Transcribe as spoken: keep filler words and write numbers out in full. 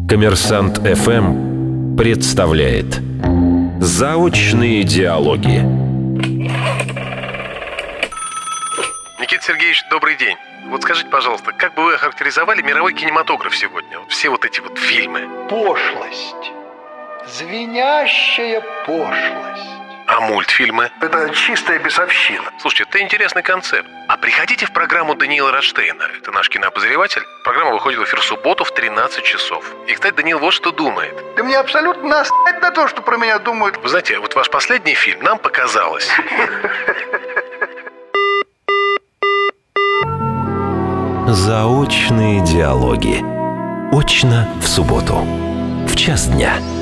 Коммерсант эф эм представляет заочные диалоги. Никита Сергеевич, добрый день. Вот скажите, пожалуйста, как бы вы охарактеризовали мировой кинематограф сегодня? Все вот эти вот фильмы. Пошлость. Звенящая пошлость. А мультфильмы? Это чистая бесовщина. Слушайте, это интересный концепт. А приходите в программу Даниила Ротштейна. Это наш кинообозреватель. Программа выходит в эфир в субботу в тринадцать часов. И, кстати, Даниил вот что думает. Да мне абсолютно насрать на то, что про меня думают. Вы знаете, вот ваш последний фильм нам показалось. Заочные диалоги. Очно в субботу. В час дня.